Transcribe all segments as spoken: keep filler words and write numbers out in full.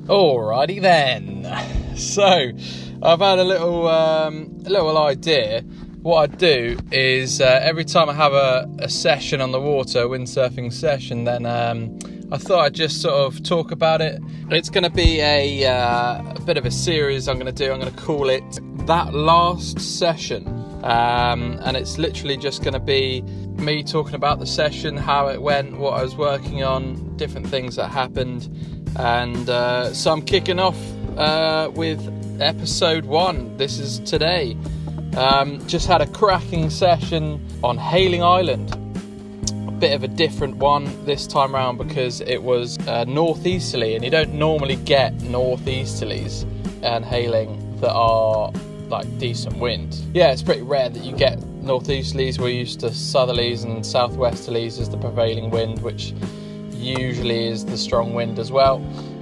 Alrighty then. So, I've had a little um, a little idea. What I do is uh, every time I have a, a session on the water, a windsurfing session, then um, I thought I'd just sort of talk about it. It's going to be a, uh, a bit of a series I'm going to do. I'm going to call it That Last Session. Um, and it's literally just going to be me talking about the session, how it went, what I was working on, different things that happened. And uh, so I'm kicking off uh, with episode one. This is today. Um, just had a cracking session on Hayling Island. A bit of a different one this time around because it was uh, northeasterly, and you don't normally get northeasterlies and Hayling that are like decent wind. Yeah, it's pretty rare that you get northeasterlies. We're used to southerlies and southwesterlies as the prevailing wind, which usually is the strong wind as well.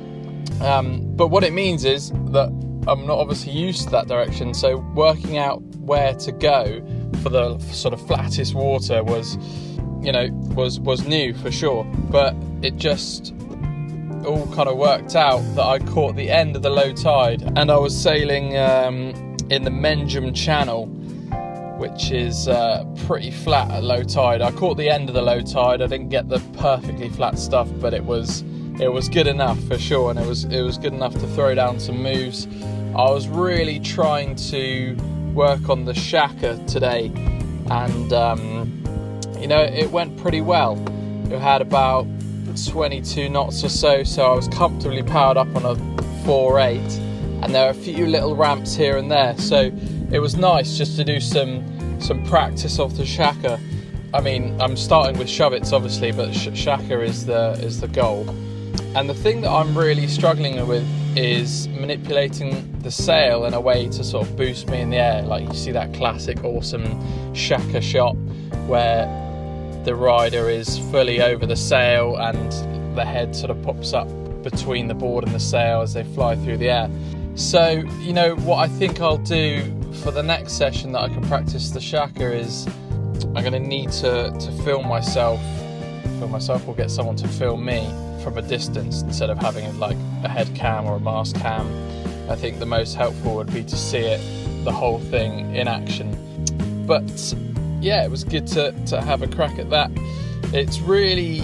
Um, but what it means is that I'm not obviously used to that direction, so working out where to go for the sort of flattest water was, you know, was was new for sure. But it just all kind of worked out that I caught the end of the low tide, and I was sailing um, in the Menjum Channel, which is uh, pretty flat at low tide. I caught the end of the low tide. I didn't get the perfectly flat stuff, but it was it was good enough for sure, and it was it was good enough to throw down some moves. I was really trying to work on the Shaka today, and um, you know, it went pretty well. It had about twenty-two knots or so, so I was comfortably powered up on a four eight, and there are a few little ramps here and there, so it was nice just to do some some practice off the Shaka. I mean, I'm starting with Shovets obviously, but sh- Shaka is the is the goal. And the thing that I'm really struggling with is manipulating the sail in a way to sort of boost me in the air. Like you see that classic awesome Shaka shot where the rider is fully over the sail and the head sort of pops up between the board and the sail as they fly through the air. So, you know, what I think I'll do for the next session that I can practice the Shaka is I'm going to need to, to film myself, film myself or get someone to film me from a distance instead of having like a head cam or a mast cam. I think the most helpful would be to see it, the whole thing in action. But yeah, it was good to, to have a crack at that. It's really,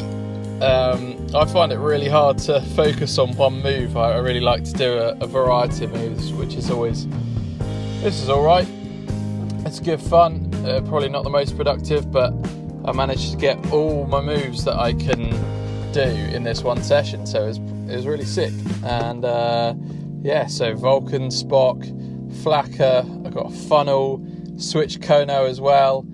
um, I find it really hard to focus on one move. I, I really like to do a, a variety of moves, which is always, this is alright. It's good fun, uh, probably not the most productive, but I managed to get all my moves that I can do in this one session, so it was, it was really sick. And uh, yeah, so Vulcan, Spock, Flacker, I got a funnel, switch Kono as well.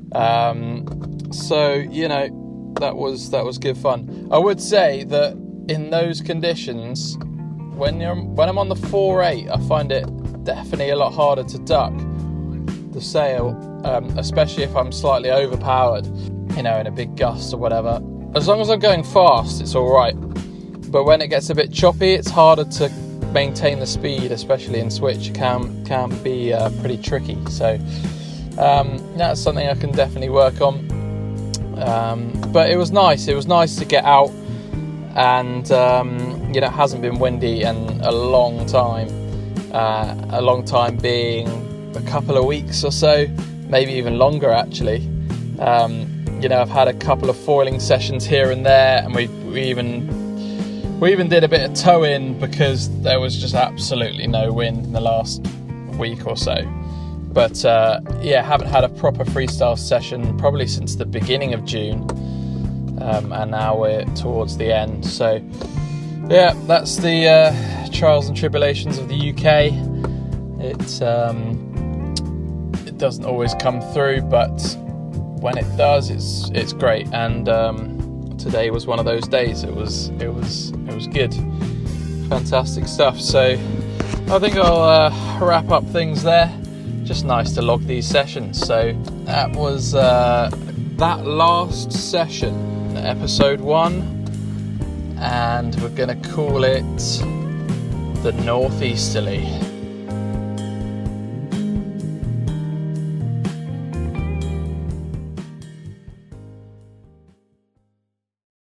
Um, so you know, that was that was good fun. I would say that in those conditions, when you're when I'm on the four eight, I find it definitely a lot harder to duck the sail, um, especially if I'm slightly overpowered, you know, in a big gust or whatever. As long as I'm going fast, it's all right. But when it gets a bit choppy, it's harder to maintain the speed, especially in switch. It can can be uh, pretty tricky. So um, that's something I can definitely work on. Um, but it was nice. It was nice to get out, and um, you know, it hasn't been windy in a long time. Uh, a long time being a couple of weeks or so, maybe even longer actually. Um, You know, I've had a couple of foiling sessions here and there, and we we even we even did a bit of towing because there was just absolutely no wind in the last week or so. But uh, yeah, haven't had a proper freestyle session probably since the beginning of June, um, and now we're towards the end. So yeah, that's the uh, trials and tribulations of the U K. It um, it doesn't always come through, but when it does, it's it's great, and um, today was one of those days. It was it was it was good, fantastic stuff. So I think I'll uh, wrap up things there. Just nice to log these sessions. So that was uh, that last session, episode one, and we're gonna call it the Northeasterly.